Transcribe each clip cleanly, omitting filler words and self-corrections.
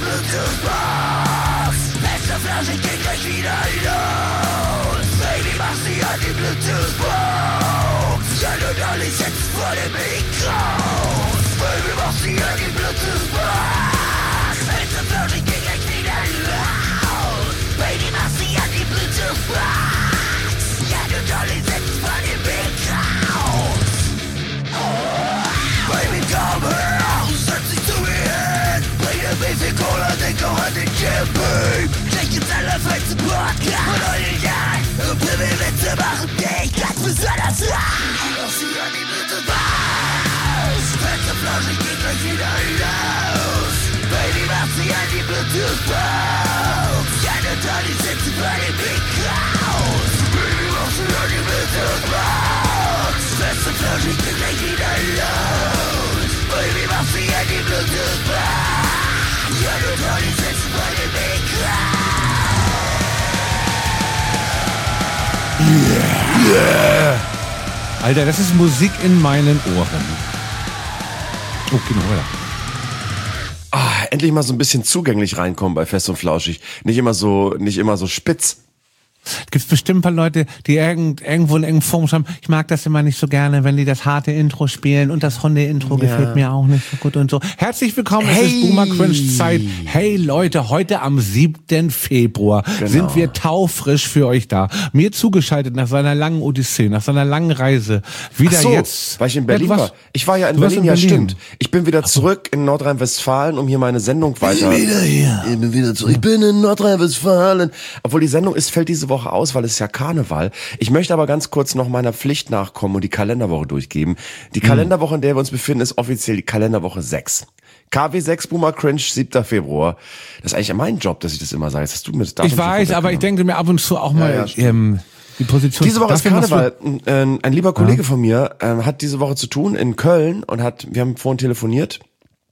Bluetooth-Box. Letzte Flasche geht gleich wieder los. Baby, mach sie an die Bluetooth-Box. Jan und Olli sitzen vor dem Mikro. Baby, mach sie an die Bluetooth-Box. Letzte Flasche geht gleich wieder los. Baby, mach sie an die Bluetooth-Box. Jan und Olli sitzen vor dem Mikro. Baby, komm her, setz dich zu mir hin. Bring dir Baby Cola, denk auch an den Camping. Gleich gibt's allerfeinste Podcast von Olli Jan. Und Pimmel-Witze machen dich ganz besonders reich. Mach sie an die Bluetooth-Box. Letzte Flasche geht gleich wieder los. Baby, mach sie an die Bluetooth-Box. Jan und Olli sitzen bei dem Mikros. Baby, mach sie an die Bluetooth-Box. Letzte Flasche geht gleich wieder los. Baby, mach sie an die Bluetooth-Box. Jan und Olli sitzen bei dem Mikros. Yeah. Alter, das ist Musik in meinen Ohren. Oh, genau, weiter. Endlich mal so ein bisschen zugänglich reinkommen bei Fest und Flauschig. Nicht immer so spitz. Gibt es bestimmt ein paar Leute, die irgendwo in irgendeinem Forum schreiben, ich mag das immer nicht so gerne, wenn die das harte Intro spielen und das Hunde-Intro gefällt mir auch nicht so gut und so. Herzlich willkommen, es ist Boomer Cringe Zeit. Hey Leute, heute am 7. Februar sind wir taufrisch für euch da. Mir zugeschaltet nach seiner langen Odyssee, nach seiner langen Reise. Wieder jetzt. Weil ich in Berlin war. Ich war ja in Berlin, ja stimmt. Ich bin wieder zurück in Nordrhein-Westfalen, um hier meine Sendung weiter... Ich bin wieder zurück. Ich bin in Nordrhein-Westfalen. Obwohl die Sendung fällt diese Woche aus, weil es ist ja Karneval. Ich möchte aber ganz kurz noch meiner Pflicht nachkommen und die Kalenderwoche durchgeben. Die Kalenderwoche, in der wir uns befinden, ist offiziell die Kalenderwoche 6. KW 6 Boomer Cringe, 7. Februar. Das ist eigentlich mein Job, dass ich das immer sage. Das hast du mir das Ich weiß, aber ich denke mir ab und zu auch mal die Position. Diese Woche ist Karneval. Ein lieber Kollege von mir hat diese Woche zu tun in Köln und wir haben vorhin telefoniert.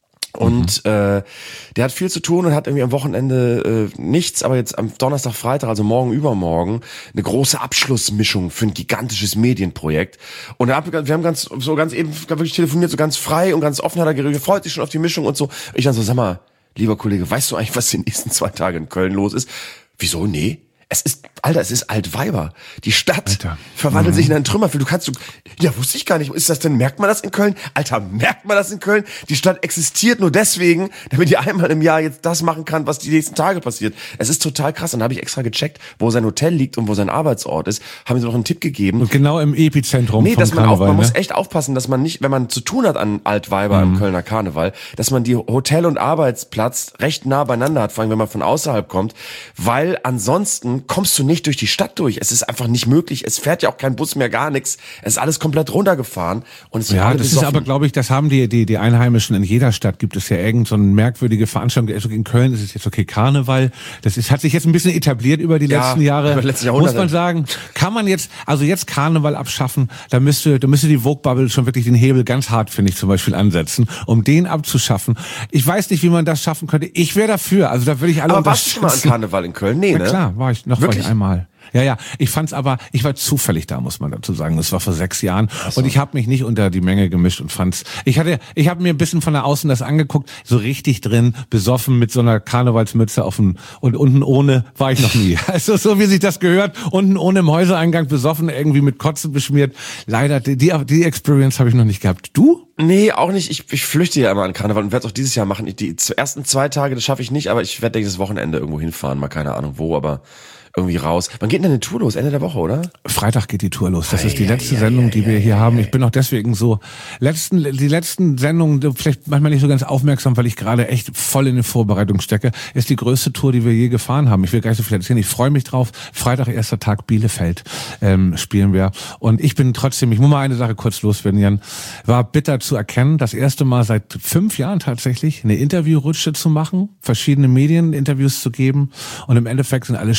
Und der hat viel zu tun und hat irgendwie am Wochenende nichts, aber jetzt am Donnerstag, Freitag, also morgen, übermorgen, eine große Abschlussmischung für ein gigantisches Medienprojekt. Und wir haben ganz eben wirklich telefoniert, so ganz frei und ganz offen hat er geredet, freut sich schon auf die Mischung und so. Ich dann so, sag mal, lieber Kollege, weißt du eigentlich, was die nächsten 2 Tage in Köln los ist? Wieso? Nee. Es ist Altweiber. Die Stadt verwandelt sich in ein Trümmerfeld. Wusste ich gar nicht. Ist das denn, merkt man das in Köln? Alter, merkt man das in Köln? Die Stadt existiert nur deswegen, damit die einmal im Jahr jetzt das machen kann, was die nächsten Tage passiert. Es ist total krass. Und dann habe ich extra gecheckt, wo sein Hotel liegt und wo sein Arbeitsort ist. Haben sie noch einen Tipp gegeben. Und genau im Epizentrum vom dass Karneval, man muss echt aufpassen, dass man nicht, wenn man zu tun hat an Altweiber im Kölner Karneval, dass man die Hotel- und Arbeitsplatz recht nah beieinander hat, vor allem wenn man von außerhalb kommt, weil ansonsten kommst du nicht durch die Stadt durch. Es ist einfach nicht möglich. Es fährt ja auch kein Bus mehr, gar nichts. Es ist alles komplett runtergefahren. Und es das ist aber, glaube ich, das haben die Einheimischen in jeder Stadt. Gibt es ja irgend so eine merkwürdige Veranstaltung. In Köln ist es jetzt okay, Karneval. Hat sich jetzt ein bisschen etabliert über die letzten Jahre. Über die letzten Jahrhunderte. Muss man sagen, kann man jetzt Karneval abschaffen, da müsste die Vogue-Bubble schon wirklich den Hebel ganz hart, finde ich, zum Beispiel ansetzen, um den abzuschaffen. Ich weiß nicht, wie man das schaffen könnte. Ich wäre dafür. Also da würde ich alle Aber warst du schon mal an Karneval in Köln? Nee, ne? Ja, klar, war ich einmal. Ja, ich war zufällig da, muss man dazu sagen. Das war vor 6 Jahren und ich habe mich nicht unter die Menge gemischt und ich habe mir ein bisschen von der Außen das angeguckt, so richtig drin, besoffen mit so einer Karnevalsmütze und unten ohne war ich noch nie. Also so wie sich das gehört, unten ohne im Häusereingang besoffen, irgendwie mit Kotzen beschmiert. Leider, die Experience habe ich noch nicht gehabt. Du? Nee, auch nicht. Ich flüchte ja immer an Karneval und werde es auch dieses Jahr machen. Die ersten 2 Tage, das schaffe ich nicht, aber ich werde dieses Wochenende irgendwo hinfahren, mal keine Ahnung wo, aber irgendwie raus. Wann geht denn eine Tour los? Ende der Woche, oder? Freitag geht die Tour los. Das ist die letzte Sendung, die wir hier haben. Ich bin auch deswegen so, die letzten Sendungen, vielleicht manchmal nicht so ganz aufmerksam, weil ich gerade echt voll in der Vorbereitung stecke, ist die größte Tour, die wir je gefahren haben. Ich will gar nicht so viel erzählen. Ich freue mich drauf. Freitag, 1. Tag Bielefeld, spielen wir. Und ich muss mal eine Sache kurz loswerden, Jan. War bitter zu erkennen, das erste Mal seit 5 Jahren tatsächlich eine Interviewrutsche zu machen, verschiedene Medien Interviews zu geben und im Endeffekt sind alle Schlagzeilen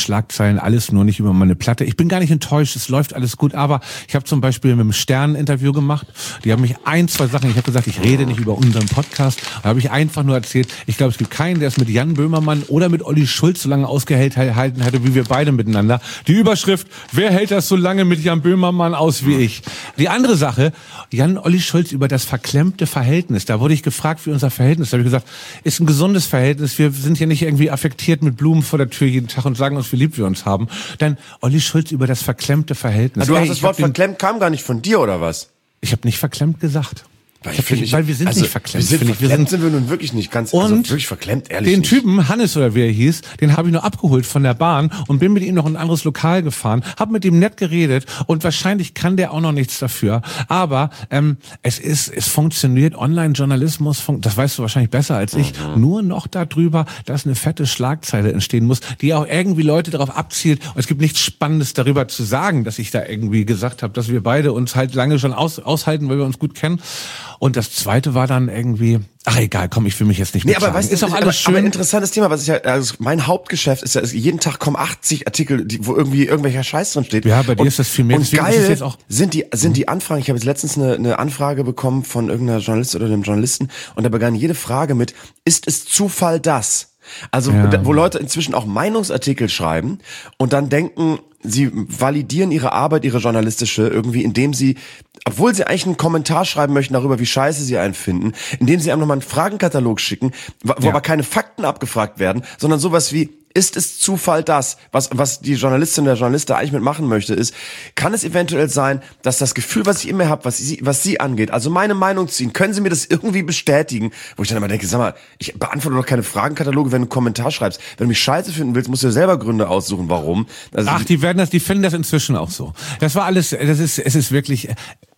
beurteilen alles nur nicht über meine Platte. Ich bin gar nicht enttäuscht, es läuft alles gut, aber ich habe zum Beispiel mit dem Stern ein Interview gemacht. Die haben mich 2 Sachen, ich habe gesagt, ich rede nicht über unseren Podcast. Da habe ich einfach nur erzählt, ich glaube, es gibt keinen, der es mit Jan Böhmermann oder mit Olli Schulz so lange ausgehalten hätte, wie wir beide miteinander. Die Überschrift, wer hält das so lange mit Jan Böhmermann aus wie ich? Die andere Sache, Olli Schulz über das verklemmte Verhältnis. Da wurde ich gefragt, wie unser Verhältnis. Da habe ich gesagt, ist ein gesundes Verhältnis. Wir sind hier nicht irgendwie affektiert mit Blumen vor der Tür jeden Tag und sagen uns, wie lieb wir uns haben. Dann Olli Schulz über das verklemmte Verhältnis. Du hast das Wort verklemmt, kam gar nicht von dir, oder was? Ich habe nicht verklemmt gesagt. Weil wir sind nicht verklemmt. Verklemmt sind wir nun wirklich nicht ganz, wirklich verklemmt, ehrlich. Den Typen, Hannes oder wie er hieß, den habe ich nur abgeholt von der Bahn und bin mit ihm noch in ein anderes Lokal gefahren, habe mit ihm nett geredet und wahrscheinlich kann der auch noch nichts dafür. Aber es funktioniert, Online-Journalismus, das weißt du wahrscheinlich besser als ich, nur noch darüber, dass eine fette Schlagzeile entstehen muss, die auch irgendwie Leute darauf abzielt. Und es gibt nichts Spannendes darüber zu sagen, dass ich da irgendwie gesagt habe, dass wir beide uns halt lange schon aushalten, weil wir uns gut kennen. Und das Zweite war dann irgendwie, egal, komm, ich will mich jetzt nicht aber weißt du, ist auch alles schön. Aber interessantes Thema, was ich also mein Hauptgeschäft ist ja, jeden Tag kommen 80 Artikel, wo irgendwie irgendwelcher Scheiß drin steht. Ja, bei dir ist das viel mehr. Und geil ist jetzt auch sind die Anfragen. Ich habe jetzt letztens eine Anfrage bekommen von irgendeiner Journalistin oder einem Journalisten und da begann jede Frage mit, ist es Zufall das? Also, wo Leute inzwischen auch Meinungsartikel schreiben und dann denken, sie validieren ihre Arbeit, ihre journalistische, irgendwie, indem sie, obwohl sie eigentlich einen Kommentar schreiben möchten darüber, wie scheiße sie einen finden, indem sie einem nochmal einen Fragenkatalog schicken, wo aber keine Fakten abgefragt werden, sondern sowas wie, ist es Zufall das, was die Journalistin oder der Journalist da eigentlich mitmachen möchte, ist, kann es eventuell sein, dass das Gefühl, was ich immer habe, was sie angeht, also meine Meinung ziehen, können Sie mir das irgendwie bestätigen? Wo ich dann immer denke, sag mal, ich beantworte doch keine Fragenkataloge, wenn du einen Kommentar schreibst. Wenn du mich scheiße finden willst, musst du dir selber Gründe aussuchen, warum. Also die finden das inzwischen auch so. Das war alles, es ist wirklich,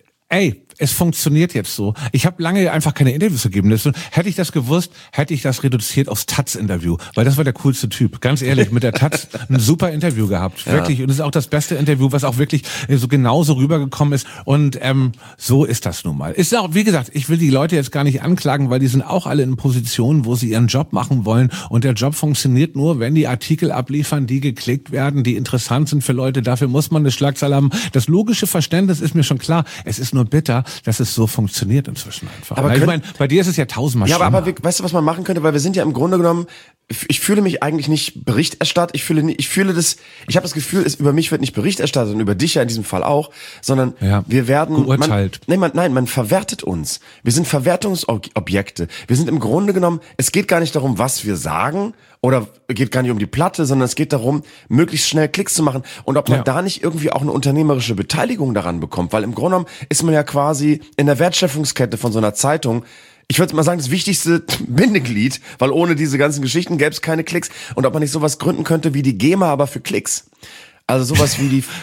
es funktioniert jetzt so. Ich habe lange einfach keine Interviews gegeben. Hätte ich das gewusst, hätte ich das reduziert aufs Taz-Interview, weil das war der coolste Typ. Ganz ehrlich, mit der Taz ein super Interview gehabt. Wirklich. Und es ist auch das beste Interview, was auch wirklich so genauso rübergekommen ist. Und so ist das nun mal. Ist auch, wie gesagt, ich will die Leute jetzt gar nicht anklagen, weil die sind auch alle in Positionen, wo sie ihren Job machen wollen. Und der Job funktioniert nur, wenn die Artikel abliefern, die geklickt werden, die interessant sind für Leute. Dafür muss man eine Schlagzeile haben. Das logische Verständnis ist mir schon klar. Es ist nur bitter, dass es so funktioniert inzwischen einfach. Aber ich meine, bei dir ist es ja tausendmal schlimmer. Ja, aber weißt du, was man machen könnte? Weil wir sind ja im Grunde genommen, ich fühle mich eigentlich nicht Berichterstattet. Ich habe das Gefühl, über mich wird nicht Bericht erstattet und über dich ja in diesem Fall auch, sondern wir werden geurteilt. Man verwertet uns. Wir sind Verwertungsobjekte. Wir sind im Grunde genommen, es geht gar nicht darum, was wir sagen, oder geht gar nicht um die Platte, sondern es geht darum, möglichst schnell Klicks zu machen und ob man da nicht irgendwie auch eine unternehmerische Beteiligung daran bekommt, weil im Grunde genommen ist man ja quasi in der Wertschöpfungskette von so einer Zeitung, ich würde mal sagen, das wichtigste Bindeglied, weil ohne diese ganzen Geschichten gäbe es keine Klicks und ob man nicht sowas gründen könnte wie die GEMA, aber für Klicks. Also sowas wie die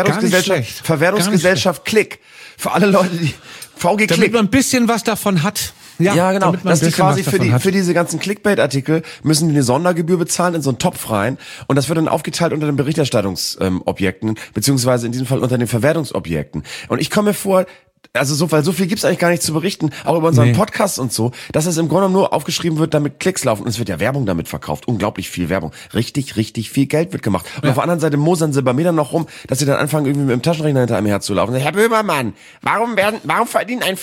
Verwertungsgesellschaft Klick. Für alle Leute, die VG Klick. Damit man ein bisschen was davon hat. Ja, genau. Dass die quasi für diese ganzen Clickbait-Artikel müssen die eine Sondergebühr bezahlen in so einen Topf rein und das wird dann aufgeteilt unter den Berichterstattungsobjekten, beziehungsweise in diesem Fall unter den Verwertungsobjekten. Und ich komme mir vor, weil so viel gibt's eigentlich gar nicht zu berichten, auch über unseren Podcast und so, dass es im Grunde genommen nur aufgeschrieben wird, damit Klicks laufen. Und es wird ja Werbung damit verkauft. Unglaublich viel Werbung. Richtig, richtig viel Geld wird gemacht. Und auf der anderen Seite mosern sie bei mir dann noch rum, dass sie dann anfangen, irgendwie mit dem Taschenrechner hinter einem herzulaufen. Herr Böhmermann, warum verdient ein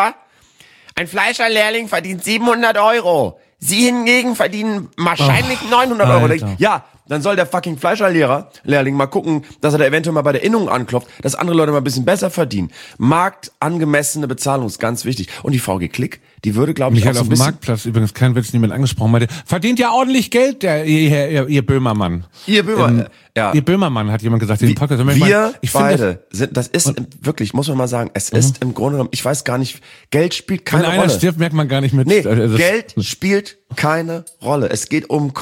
Fleischerlehrling verdient 700 €. Sie hingegen verdienen wahrscheinlich 900 €. Ja, dann soll der fucking Fleischerlehrling mal gucken, dass er da eventuell mal bei der Innung anklopft, dass andere Leute mal ein bisschen besser verdienen. Marktangemessene Bezahlung ist ganz wichtig. Und die VG Klick, die würde, glaube ich, auch so ein bisschen... auf dem Marktplatz, übrigens, kein Witz, niemand angesprochen, meinte, verdient ja ordentlich Geld, ihr Böhmermann. Ihr Böhmermann, Ihr Böhmermann, hat jemand gesagt, in dem Podcast. Ich beide sind, das ist wirklich, muss man mal sagen, es ist im Grunde genommen, ich weiß gar nicht, Geld spielt keine Rolle. Wenn einer stirbt, merkt man gar nicht mit. Nee, Geld spielt keine Rolle. Es geht um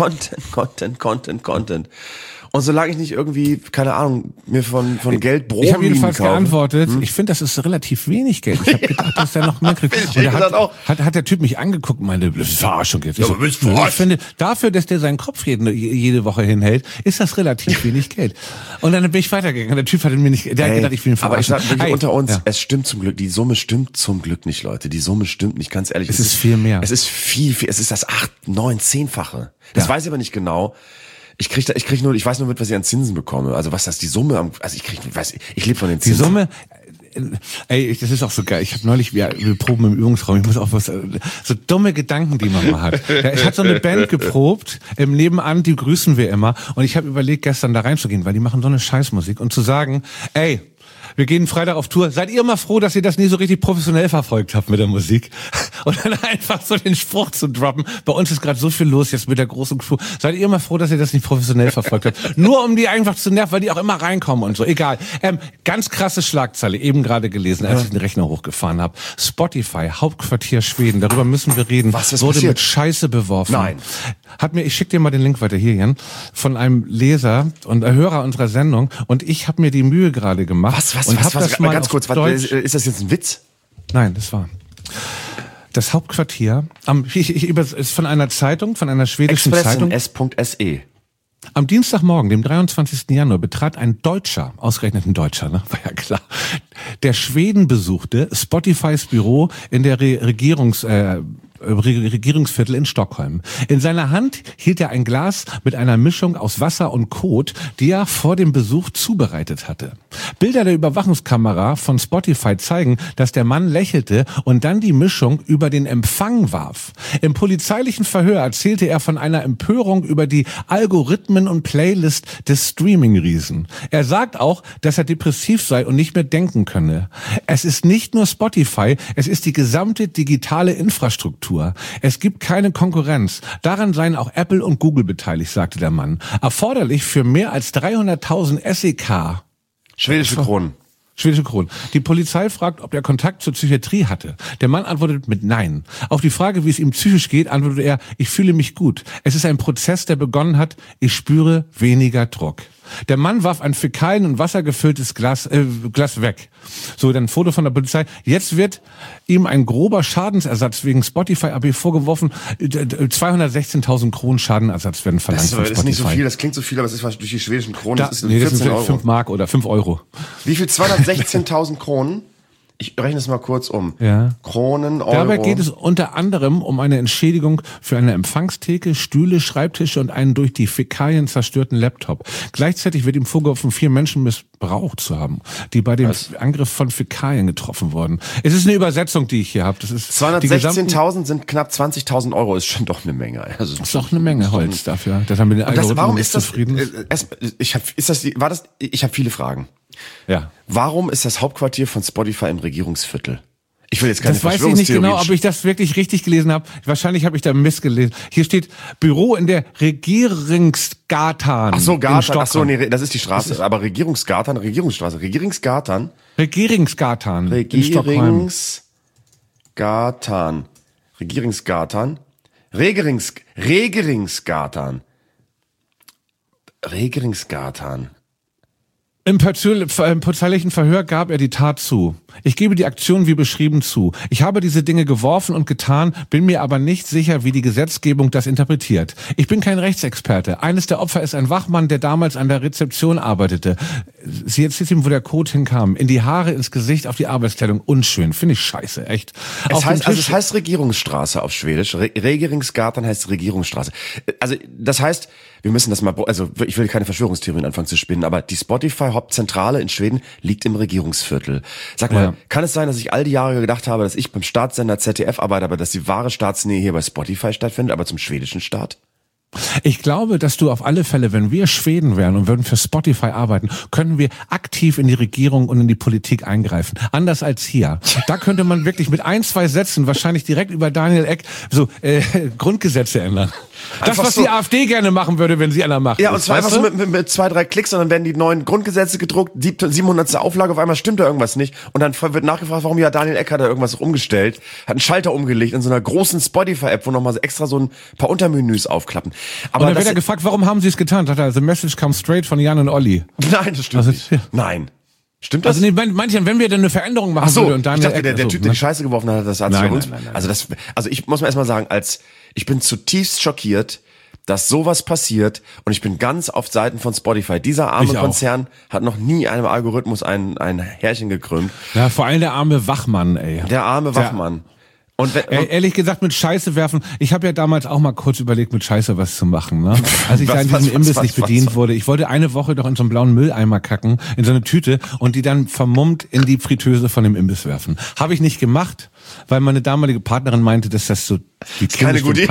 Content. Und solange ich nicht irgendwie, keine Ahnung, mir von Geld Brot Ich habe jedenfalls geantwortet, ich finde, das ist relativ wenig Geld. Ich habe gedacht, dass der noch mehr kriegt. Und hat der Typ mich angeguckt und meinte, das ist Verarschung jetzt. Ich finde, dafür, dass der seinen Kopf jede Woche hinhält, ist das relativ wenig Geld. Und dann bin ich weitergegangen. Der Typ hat mir nicht, der hat gedacht, ich will ihn verarschen. Aber ich sag wirklich unter uns, es stimmt zum Glück, die Summe stimmt zum Glück nicht, Leute. Die Summe stimmt nicht, ganz ehrlich. Es ist viel mehr. Es ist viel, es ist das 8, 9, 10-fache. Das weiß ich aber nicht genau. Ich weiß nur mit, was ich an Zinsen bekomme. Also was das die Summe, ich lebe von den Zinsen. Die Summe, ey, das ist auch so geil. Ich habe neulich, wir proben im Übungsraum, ich muss auch so dumme Gedanken, die man mal hat. Ja, ich hatte so eine Band geprobt, im Nebenan, die grüßen wir immer. Und ich habe überlegt, gestern da reinzugehen, weil die machen so eine Scheißmusik. Und zu sagen, ey, wir gehen Freitag auf Tour. Seid ihr mal froh, dass ihr das nie so richtig professionell verfolgt habt mit der Musik? Und dann einfach so den Spruch zu droppen. Bei uns ist gerade so viel los jetzt mit der großen Crew. Seid ihr mal froh, dass ihr das nicht professionell verfolgt habt? Nur um die einfach zu nerven, weil die auch immer reinkommen und so. Egal. Ganz krasse Schlagzeile, eben gerade gelesen, als ich den Rechner hochgefahren habe. Spotify, Hauptquartier Schweden. Darüber müssen wir reden. Was ist wurde passiert? mit Scheiße beworfen. Nein. Ich schicke dir mal den Link weiter hier, Jan, von einem Leser und Hörer unserer Sendung. Und ich habe mir die Mühe gerade gemacht. Was, das mal ganz kurz, ist das jetzt ein Witz? Nein, das war das Hauptquartier. Ist von einer Zeitung, von einer schwedischen Zeitung. S.se. Am Dienstagmorgen, dem 23. Januar, betrat ein Deutscher, ausgerechnet ein Deutscher, ne, war ja klar, der Schweden besuchte Spotifys Büro in der Regierungsviertel in Stockholm. In seiner Hand hielt er ein Glas mit einer Mischung aus Wasser und Kot, die er vor dem Besuch zubereitet hatte. Bilder der Überwachungskamera von Spotify zeigen, dass der Mann lächelte und dann die Mischung über den Empfang warf. Im polizeilichen Verhör erzählte er von einer Empörung über die Algorithmen und Playlist des Streaming-Riesen. Er sagt auch, dass er depressiv sei und nicht mehr denken könne. Es ist nicht nur Spotify, es ist die gesamte digitale Infrastruktur. Es gibt keine Konkurrenz. Daran seien auch Apple und Google beteiligt, sagte der Mann. Erforderlich für mehr als 300.000 SEK. Schwedische Kronen. Die Polizei fragt, ob er Kontakt zur Psychiatrie hatte. Der Mann antwortet mit Nein. Auf die Frage, wie es ihm psychisch geht, antwortet er, ich fühle mich gut. Es ist ein Prozess, der begonnen hat. Ich spüre weniger Druck. Der Mann warf ein Fäkalien- und wassergefülltes Glas weg. So, dann ein Foto von der Polizei. Jetzt wird ihm ein grober Schadensersatz wegen Spotify AB vorgeworfen. 216.000 Kronen Schadenersatz werden verlangt von Spotify. Das ist nicht so viel, das klingt so viel, aber es ist was durch die schwedischen Kronen. Das sind 5 Mark oder 5 Euro. Wie viel? 216.000 Kronen? Ich rechne es mal kurz um. Ja. Kronen, Euro. Dabei geht es unter anderem um eine Entschädigung für eine Empfangstheke, Stühle, Schreibtische und einen durch die Fäkalien zerstörten Laptop. Gleichzeitig wird ihm vorgeworfen, 4 Menschen missbraucht zu haben, die bei dem Angriff von Fäkalien getroffen wurden. Es ist eine Übersetzung, die ich hier habe. 216.000 sind knapp 20.000 Euro, ist schon doch eine Menge. Also ist doch eine Menge Holz dafür. Das haben wir den Algorithmen warum nicht ist das zufrieden. Ich habe viele Fragen. Ja. Warum ist das Hauptquartier von Spotify im Regierungsviertel? Ich will jetzt keine Das weiß ich nicht genau, ob ich das wirklich richtig gelesen habe. Wahrscheinlich habe ich da Mist gelesen. Hier steht Büro in der Regeringsgatan. Ach so, Gatan. Ach so, nee, das ist die Straße. Aber Regierungsgatan, Regierungsstraße. Regierungsgatan. Regierungsgatan. Regeringsgatan. Im polizeilichen Verhör gab er die Tat zu. Ich gebe die Aktion wie beschrieben zu. Ich habe diese Dinge geworfen und getan, bin mir aber nicht sicher, wie die Gesetzgebung das interpretiert. Ich bin kein Rechtsexperte. Eines der Opfer ist ein Wachmann, der damals an der Rezeption arbeitete. Sie erzählt ihm, wo der Code hinkam. In die Haare, ins Gesicht, auf die Arbeitskleidung. Unschön. Finde ich scheiße, echt. Es heißt Regierungsstraße auf Schwedisch. Regeringsgatan heißt Regierungsstraße. Also, das heißt, wir müssen das mal, also ich will keine Verschwörungstheorien anfangen zu spinnen, aber die Spotify-Hauptzentrale in Schweden liegt im Regierungsviertel. Sag mal, kann es sein, dass ich all die Jahre gedacht habe, dass ich beim Staatssender ZDF arbeite, aber dass die wahre Staatsnähe hier bei Spotify stattfindet, aber zum schwedischen Staat? Ich glaube, dass du auf alle Fälle, wenn wir Schweden wären und würden für Spotify arbeiten, können wir aktiv in die Regierung und in die Politik eingreifen. Anders als hier. Da könnte man wirklich mit 1, 2 Sätzen wahrscheinlich direkt über Daniel Ek Grundgesetze ändern. Das, was die AfD gerne machen würde, wenn sie an der Macht ist. Ja, und zwar einfach so mit 2, 3 Klicks und dann werden die neuen Grundgesetze gedruckt, 700. Auflage, auf einmal stimmt da irgendwas nicht. Und dann wird nachgefragt, warum Daniel Ek hat da irgendwas umgestellt, hat einen Schalter umgelegt in so einer großen Spotify-App, wo nochmal extra so ein paar Untermenüs aufklappen. Aber und dann wird er gefragt, warum haben sie es getan? Sagt er, the message comes straight von Jan und Olli. Nein, das stimmt nicht. Ja. Nein. Stimmt das? Also nee, manche, wenn wir denn eine Veränderung machen würden und Daniel ich dachte, der Typ, der die Scheiße geworfen hat, das hat sich uns. Nein. Also ich muss mal erstmal sagen, ich bin zutiefst schockiert, dass sowas passiert und ich bin ganz auf Seiten von Spotify. Dieser arme Konzern hat noch nie einem Algorithmus ein Härchen gekrümmt. Ja, vor allem der arme Wachmann, ey. Der arme Wachmann. Und ehrlich gesagt, mit Scheiße werfen, ich habe ja damals auch mal kurz überlegt, mit Scheiße was zu machen, ne? Als ich da in diesem Imbiss nicht bedient wurde. Ich wollte eine Woche doch in so einen blauen Mülleimer kacken, in so eine Tüte und die dann vermummt in die Fritteuse von dem Imbiss werfen. Habe ich nicht gemacht, weil meine damalige Partnerin meinte, dass das so keine gute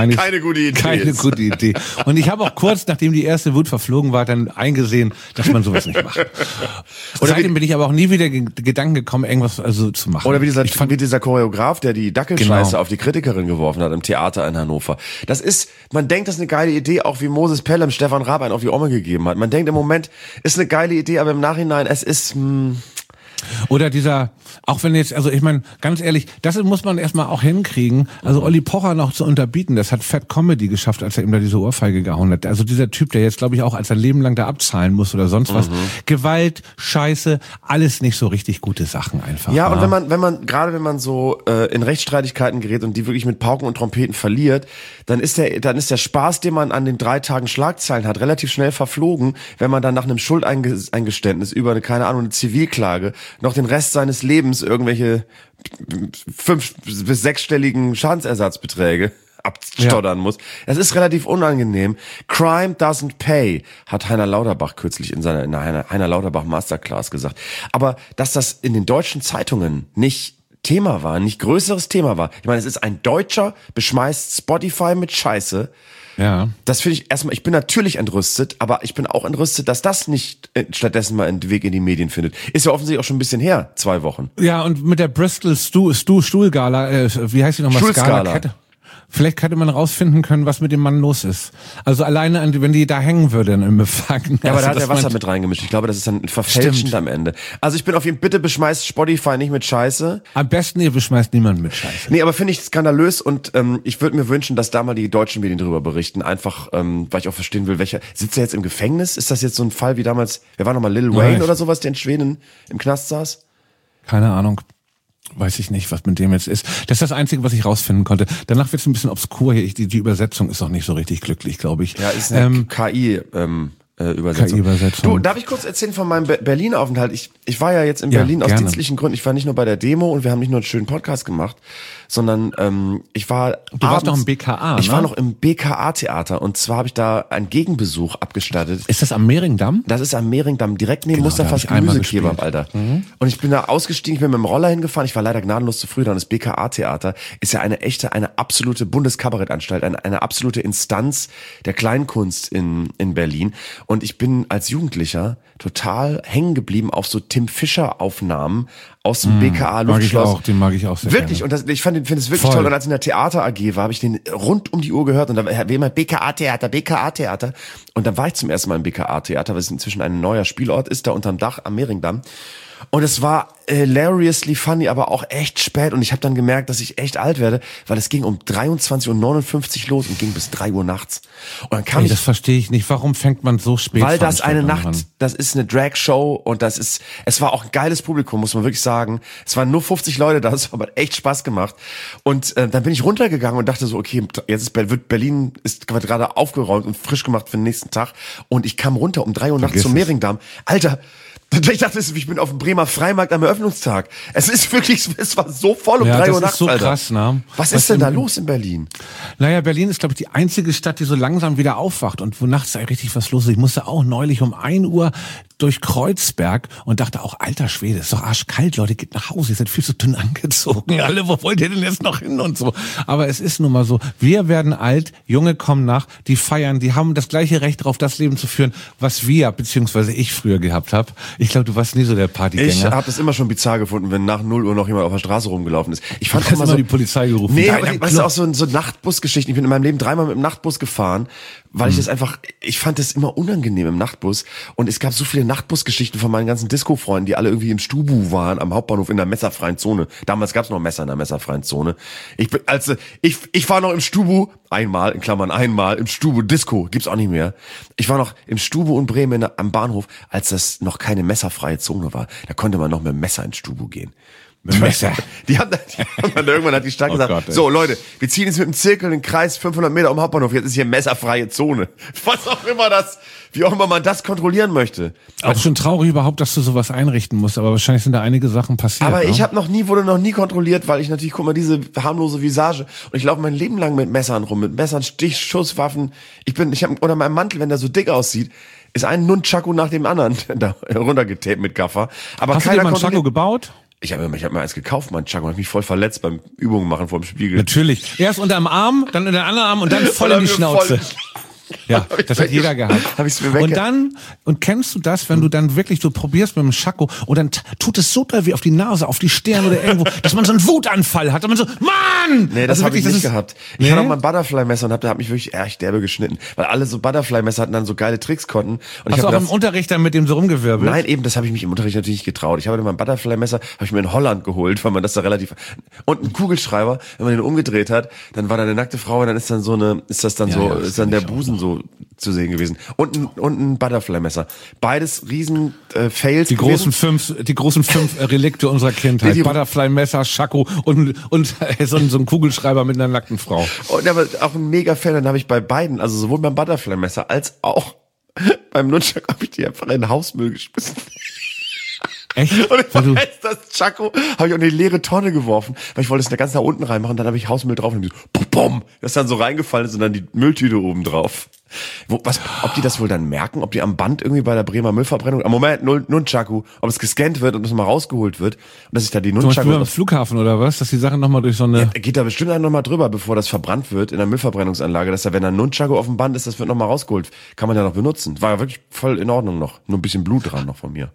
Idee. Und ich habe auch kurz, nachdem die erste Wut verflogen war, dann eingesehen, dass man sowas nicht macht. Seitdem bin ich aber auch nie wieder Gedanken gekommen, irgendwas also zu machen. Oder wie dieser Choreograf, der die Dackelscheiße auf die Kritikerin geworfen hat im Theater in Hannover. Man denkt, das ist eine geile Idee, auch wie Moses Pelham Stefan Raab einen auf die Omme gegeben hat. Man denkt im Moment, ist eine geile Idee, aber im Nachhinein, es ist... Oder auch wenn jetzt, also ich meine, ganz ehrlich, das muss man erstmal auch hinkriegen, also Olli Pocher noch zu unterbieten, das hat Fat Comedy geschafft, als er ihm da diese Ohrfeige gehauen hat. Also dieser Typ, der jetzt, glaube ich, auch als sein Leben lang da abzahlen muss oder sonst was. Gewalt, Scheiße, alles nicht so richtig gute Sachen einfach. Ja, und wenn man so in Rechtsstreitigkeiten gerät und die wirklich mit Pauken und Trompeten verliert, dann ist der Spaß, den man an den 3 Tagen Schlagzeilen hat, relativ schnell verflogen, wenn man dann nach einem Schuldeingeständnis über eine Zivilklage noch den Rest seines Lebens irgendwelche 5- bis 6-stelligen Schadensersatzbeträge abstottern muss. Das ist relativ unangenehm. Crime doesn't pay, hat Heiner Lauterbach kürzlich in einer Heiner Lauterbach Masterclass gesagt. Aber dass das in den deutschen Zeitungen nicht Thema war, nicht größeres Thema war. Ich meine, es ist ein Deutscher, beschmeißt Spotify mit Scheiße. Ja. Das finde ich erstmal, ich bin natürlich entrüstet, aber ich bin auch entrüstet, dass das nicht stattdessen mal einen Weg in die Medien findet. Ist ja offensichtlich auch schon ein bisschen her, 2 Wochen. Ja, und mit der Bristol Stuhlgala, wie heißt die nochmal? Stuhlskala. Vielleicht hätte man rausfinden können, was mit dem Mann los ist. Also alleine, wenn die da hängen würde im Empfang. Ja, aber da hat er Wasser mit reingemischt. Ich glaube, das ist dann verfälschend am Ende. Also ich bin auf jeden Fall, bitte beschmeißt Spotify nicht mit Scheiße. Am besten, ihr beschmeißt niemanden mit Scheiße. Nee, aber finde ich skandalös und ich würde mir wünschen, dass da mal die deutschen Medien drüber berichten. Einfach, weil ich auch verstehen will, sitzt er jetzt im Gefängnis? Ist das jetzt so ein Fall wie damals, wer war nochmal, Lil Wayne oder sowas, der in Schweden im Knast saß? Keine Ahnung. Weiß ich nicht, was mit dem jetzt ist. Das ist das Einzige, was ich rausfinden konnte. Danach wird es ein bisschen obskur hier. Die Übersetzung ist auch nicht so richtig glücklich, glaube ich. Ja, ist eine KI-Übersetzung. Du, darf ich kurz erzählen von meinem Berlin-Aufenthalt? Ich war ja jetzt in Berlin aus dienstlichen Gründen. Ich war nicht nur bei der Demo und wir haben nicht nur einen schönen Podcast gemacht, sondern ich war Du warst noch im BKA, Ich war noch im BKA-Theater und zwar habe ich da einen Gegenbesuch abgestattet. Ist das am Mehringdamm? Das ist am Mehringdamm, direkt neben Mustafas Gemüsekebab, Alter. Und ich bin da ausgestiegen, ich bin mit dem Roller hingefahren, ich war leider gnadenlos zu früh da und das BKA-Theater ist ja eine absolute Bundeskabarettanstalt, eine absolute Instanz der Kleinkunst in Berlin. Und ich bin als Jugendlicher total hängen geblieben auf so Tim Fischer Aufnahmen aus dem BKA Luftschloss. Den mag ich auch sehr wirklich, gerne. Und ich finde es wirklich toll. Und als ich in der Theater AG war, habe ich den rund um die Uhr gehört und da war immer BKA-Theater. Und dann war ich zum ersten Mal im BKA-Theater, was inzwischen ein neuer Spielort ist, da unterm Dach am Mehringdamm. Und es war hilariously funny, aber auch echt spät. Und ich habe dann gemerkt, dass ich echt alt werde, weil es ging um 23:59 Uhr los und ging bis 3 Uhr nachts. Und dann kam das verstehe ich nicht. Warum fängt man so spät an? Weil das eine Nacht, das ist eine Drag-Show und es war auch ein geiles Publikum, muss man wirklich sagen. Es waren nur 50 Leute da, es hat echt Spaß gemacht. Und dann bin ich runtergegangen und dachte so, okay, jetzt wird Berlin ist gerade aufgeräumt und frisch gemacht für den nächsten Tag. Und ich kam runter um 3 Uhr nachts zum Mehringdamm. Alter, ich dachte, ich bin auf dem Bremer Freimarkt am Eröffnungstag. Es war so voll um 3 Uhr nachts, ist so Alter. Krass, ne? Was ist denn da los in Berlin? Naja, Berlin ist, glaube ich, die einzige Stadt, die so langsam wieder aufwacht und wo nachts richtig was los ist. Ich musste auch neulich um 1 Uhr durch Kreuzberg und dachte auch, alter Schwede, ist doch arschkalt, Leute, geht nach Hause, ihr seid viel zu dünn angezogen. Alle, wo wollt ihr denn jetzt noch hin und so? Aber es ist nun mal so, wir werden alt, Junge kommen nach, die feiern, die haben das gleiche Recht darauf, das Leben zu führen, was wir, beziehungsweise ich früher gehabt habe. Ich glaube, du warst nie so der Partygänger. Ich habe das immer schon bizarr gefunden, wenn nach 0 Uhr noch jemand auf der Straße rumgelaufen ist. Ich fand auch immer so die Polizei gerufen. Nee, aber weißt du, auch so Nachtbusgeschichten. Ich bin in meinem Leben 3-mal mit dem Nachtbus gefahren, weil ich fand das immer unangenehm im Nachtbus. Und es gab so viele Nachtbusgeschichten von meinen ganzen Disco-Freunden, die alle irgendwie im Stubu waren, am Hauptbahnhof in der messerfreien Zone. Damals gab's noch Messer in der messerfreien Zone. Ich war noch im Stubu, einmal im Stubu, Disco, gibt's auch nicht mehr. Ich war noch im Stubu in Bremen am Bahnhof, als das noch keine messerfreie Zone war. Da konnte man noch mit dem Messer ins Stubu gehen. Mit Messer. Die haben dann irgendwann hat die Stadt gesagt, Gott, so Leute, wir ziehen jetzt mit dem Zirkel einen Kreis 500 Meter um den Hauptbahnhof, jetzt ist hier messerfreie Zone. Was auch immer wie auch immer man das kontrollieren möchte. Auch schon traurig überhaupt, dass du sowas einrichten musst, aber wahrscheinlich sind da einige Sachen passiert. Aber ne? ich wurde noch nie kontrolliert, weil ich natürlich, guck mal, diese harmlose Visage und ich laufe mein Leben lang mit Messern rum, mit Ich habe unter meinem Mantel, wenn der so dick aussieht, ist ein Nunchaku nach dem anderen da runtergetaped mit Gaffer. Aber hast du dir mal ein Chaco gebaut? Ich hab mir eins gekauft, mein Chaco, hab mich voll verletzt beim Übungen machen vor dem Spiegel. Natürlich. Erst unter dem Arm, dann in den anderen Arm und dann voll in die Schnauze. Ja, das hat jeder gehabt. Hab ich's mir und kennst du das, wenn du dann wirklich so probierst mit dem Chaco und dann tut es so doll wie auf die Nase, auf die Stirn oder irgendwo, dass man so einen Wutanfall hat und man so, Mann! Nee, das habe ich nicht gehabt. Ich hatte auch mal ein Butterfly-Messer und hab mich wirklich echt derbe geschnitten, weil alle so Butterfly-Messer hatten dann so geile Tricks konnten. Und hast du auch im Unterricht dann mit dem so rumgewirbelt? Nein, eben, das habe ich mich im Unterricht natürlich nicht getraut. Ich habe mal ein Butterfly-Messer, habe ich mir in Holland geholt, weil man das da relativ, und ein Kugelschreiber, wenn man den umgedreht hat, dann war da eine nackte Frau und dann ist dann der Busen so zu sehen gewesen. Und ein Butterfly-Messer. Beides riesen Fails. Die großen fünf Relikte unserer Kindheit. Butterfly-Messer, Chaco und so ein Kugelschreiber mit einer nackten Frau. Und aber auch ein mega Fan, dann habe ich bei beiden, also sowohl beim Butterfly-Messer als auch beim Nunchaku, habe ich die einfach in den Hausmüll geschmissen. Echt? Und ich weiß, das Chaco habe ich auch in die leere Tonne geworfen, weil ich wollte es da ganz nach unten reinmachen, dann habe ich Hausmüll drauf und so, bumm, das dann so reingefallen ist und dann die Mülltüte oben drauf. Ob die das wohl dann merken, ob die am Band irgendwie bei der Bremer Müllverbrennung, am Moment, Nunchaku, ob es gescannt wird und das mal rausgeholt wird und dass ich da die Nunchaku... Zum Beispiel am Flughafen oder was, dass die Sachen nochmal durch so eine... Ja, geht da bestimmt dann nochmal drüber, bevor das verbrannt wird in der Müllverbrennungsanlage, dass da, wenn da ein Nunchaku auf dem Band ist, das wird nochmal rausgeholt. Kann man ja noch benutzen. War ja wirklich voll in Ordnung noch. Nur ein bisschen Blut dran noch von mir.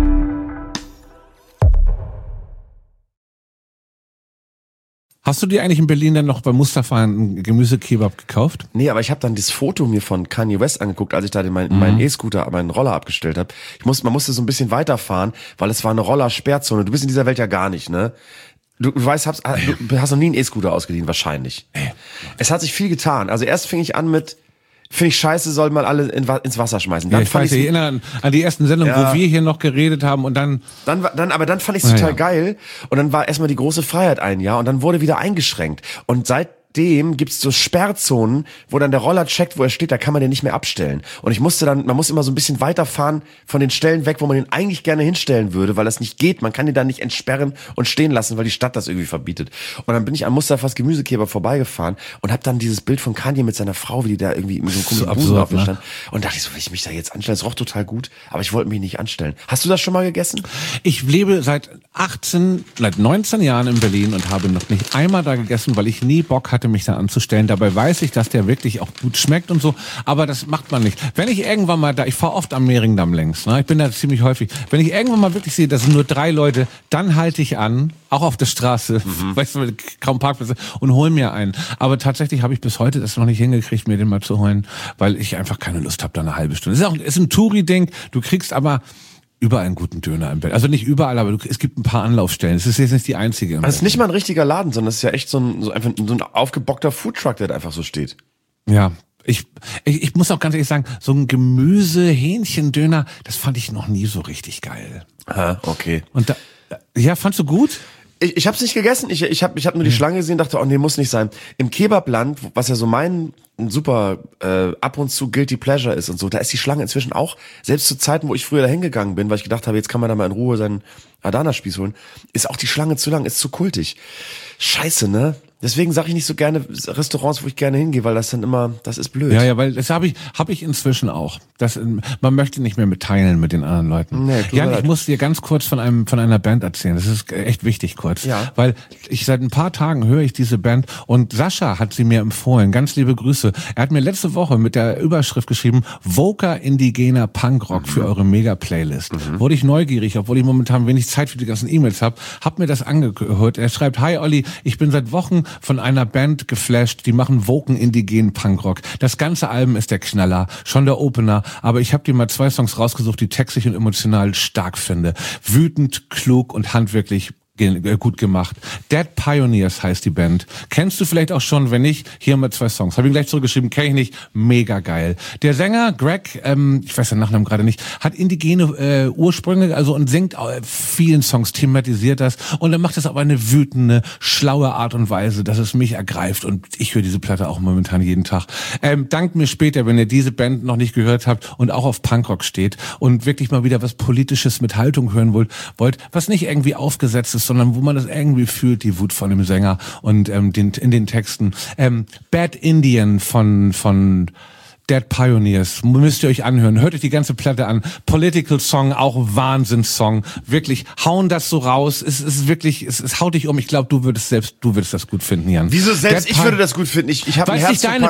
Hast du dir eigentlich in Berlin dann noch bei Mustafa einen Gemüsekebab gekauft? Nee, aber ich habe dann das Foto mir von Kanye West angeguckt, als ich da meinen E-Scooter, meinen Roller abgestellt habe. Man musste so ein bisschen weiterfahren, weil es war eine Rollersperrzone. Du bist in dieser Welt ja gar nicht, ne? Du weißt, du hast noch nie einen E-Scooter ausgeliehen, wahrscheinlich. Es hat sich viel getan. Also erst fing ich an mit, finde ich scheiße, soll man alle ins Wasser schmeißen. Dann ich erinnere an die ersten Sendungen, wo wir hier noch geredet haben und dann fand ich es total geil und dann war erstmal die große Freiheit ein Jahr und dann wurde wieder eingeschränkt und seitdem gibt's so Sperrzonen, wo dann der Roller checkt, wo er steht, da kann man den nicht mehr abstellen. Und man muss immer so ein bisschen weiterfahren von den Stellen weg, wo man den eigentlich gerne hinstellen würde, weil das nicht geht. Man kann den dann nicht entsperren und stehen lassen, weil die Stadt das irgendwie verbietet. Und dann bin ich an Mustafas Gemüsekebab vorbeigefahren und habe dann dieses Bild von Kanye mit seiner Frau, wie die da irgendwie mit so einem komischen Busen auf mir stand. Und dachte ich so, will ich mich da jetzt anstellen? Es roch total gut, aber ich wollte mich nicht anstellen. Hast du das schon mal gegessen? Ich lebe seit 19 Jahren in Berlin und habe noch nicht einmal da gegessen, weil ich nie Bock hatte, mich da anzustellen. Dabei weiß ich, dass der wirklich auch gut schmeckt und so, aber das macht man nicht. Wenn ich irgendwann mal ich fahre oft am Mehringdamm längs, ne? Ich bin da ziemlich häufig. Wenn ich irgendwann mal wirklich sehe, das sind nur 3 Leute, dann halte ich an, auch auf der Straße, weißt du, kaum Parkplätze und hol mir einen. Aber tatsächlich habe ich bis heute das noch nicht hingekriegt, mir den mal zu holen, weil ich einfach keine Lust habe, da eine halbe Stunde. Ist ein Touri-Ding, du kriegst aber überall einen guten Döner im Bett. Also nicht überall, aber es gibt ein paar Anlaufstellen. Es ist jetzt nicht die einzige. Das ist nicht mal ein richtiger Laden, sondern es ist ja echt so ein aufgebockter Foodtruck, der da einfach so steht. Ja, ich muss auch ganz ehrlich sagen, so ein Gemüse-Hähnchen-Döner, das fand ich noch nie so richtig geil. Ah, okay. Und fandst du gut? Ich hab's nicht gegessen. Ich hab nur die Schlange gesehen, dachte, oh nee, muss nicht sein. Im Kebabland, was ja so mein super ab und zu Guilty Pleasure ist und so, da ist die Schlange inzwischen auch, selbst zu Zeiten, wo ich früher da hingegangen bin, weil ich gedacht habe, jetzt kann man da mal in Ruhe seinen Adana-Spieß holen, ist auch die Schlange zu lang, ist zu kultig. Scheiße, ne? Deswegen sage ich nicht so gerne Restaurants, wo ich gerne hingehe, weil das dann immer, das ist blöd. Ja, weil das habe ich inzwischen auch. Man möchte nicht mehr mitteilen mit den anderen Leuten. Nee, Jan, ich muss dir ganz kurz von einer Band erzählen. Das ist echt wichtig kurz. Ja. Weil seit ein paar Tagen höre ich diese Band und Sascha hat sie mir empfohlen. Ganz liebe Grüße. Er hat mir letzte Woche mit der Überschrift geschrieben, Voker indigener Punkrock für eure Mega-Playlist. Wurde ich neugierig, obwohl ich momentan wenig Zeit für die ganzen E-Mails habe. Hab mir das angehört. Er schreibt, hi Olli, ich bin seit Wochen von einer Band geflasht, die machen Woken indigenen Punkrock. Das ganze Album ist der Knaller, schon der Opener, aber ich habe dir mal 2 Songs rausgesucht, die textlich und emotional stark finde. Wütend, klug und handwerklich gut gemacht. Dead Pioneers heißt die Band. Kennst du vielleicht auch schon, wenn nicht, hier mal 2 Songs. Habe ich gleich zurückgeschrieben, kenne ich nicht, mega geil. Der Sänger, Greg, ich weiß den Nachnamen gerade nicht, hat indigene Ursprünge, also und singt vielen Songs, thematisiert das und er macht das auf eine wütende, schlaue Art und Weise, dass es mich ergreift und ich höre diese Platte auch momentan jeden Tag. Dankt mir später, wenn ihr diese Band noch nicht gehört habt und auch auf Punkrock steht und wirklich mal wieder was Politisches mit Haltung hören wollt, was nicht irgendwie aufgesetzt ist, sondern wo man das irgendwie fühlt, die Wut von dem Sänger und in den Texten. Bad Indian von Dead Pioneers, müsst ihr euch anhören. Hört euch die ganze Platte an. Political Song, auch Wahnsinnssong. Wirklich, hauen das so raus. Es ist wirklich, es haut dich um. Ich glaube, du würdest das gut finden, Jan. Wieso selbst? Ich würde das gut finden. Ich habe ein Herz für Punk.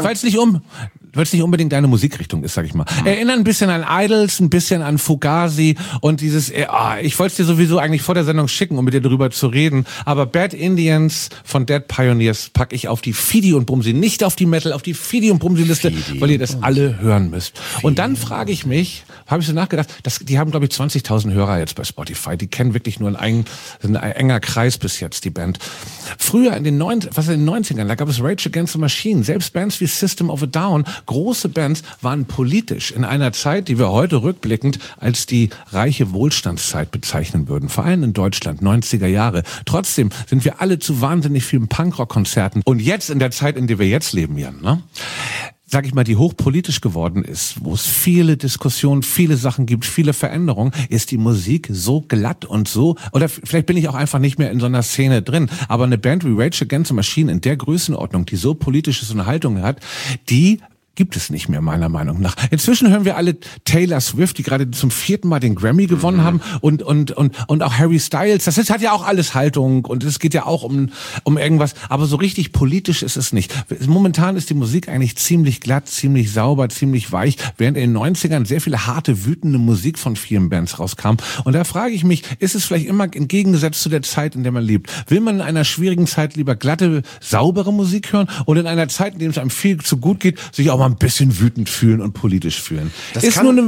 Weil es nicht unbedingt deine Musikrichtung ist, sag ich mal. Erinnert ein bisschen an Idols, ein bisschen an Fugazi und dieses, ich wollte es dir sowieso eigentlich vor der Sendung schicken, um mit dir darüber zu reden, aber Bad Indians von Dead Pioneers packe ich auf die Fidi und Bumsi, nicht auf die Metal, auf die Fidi und Bumsi-Liste, weil ihr das alle hören müsst. Und dann frage ich mich, habe ich so nachgedacht, die haben, glaube ich, 20.000 Hörer jetzt bei Spotify, die kennen wirklich nur ein enger Kreis bis jetzt, die Band. Früher in den 90ern, da gab es Rage Against the Machine, selbst Bands wie System of a Down, große Bands waren politisch in einer Zeit, die wir heute rückblickend als die reiche Wohlstandszeit bezeichnen würden. Vor allem in Deutschland, 90er Jahre. Trotzdem sind wir alle zu wahnsinnig vielen Punkrock-Konzerten. Und jetzt, in der Zeit, in der wir jetzt leben, Jan, ne? Sag ich mal, die hochpolitisch geworden ist, wo es viele Diskussionen, viele Sachen gibt, viele Veränderungen, ist die Musik so glatt und so, oder vielleicht bin ich auch einfach nicht mehr in so einer Szene drin, aber eine Band wie Rage Against the Machine in der Größenordnung, die so politisch ist und eine Haltung hat, die gibt es nicht mehr, meiner Meinung nach. Inzwischen hören wir alle Taylor Swift, die gerade zum 4. Mal den Grammy gewonnen haben und auch Harry Styles. Das hat ja auch alles Haltung und es geht ja auch um irgendwas, aber so richtig politisch ist es nicht. Momentan ist die Musik eigentlich ziemlich glatt, ziemlich sauber, ziemlich weich, während in den 90ern sehr viele harte, wütende Musik von vielen Bands rauskam. Und da frage ich mich, ist es vielleicht immer im Gegensatz zu der Zeit, in der man lebt? Will man in einer schwierigen Zeit lieber glatte, saubere Musik hören oder in einer Zeit, in der es einem viel zu gut geht, sich auch mal ein bisschen wütend fühlen und politisch fühlen? Das ist nur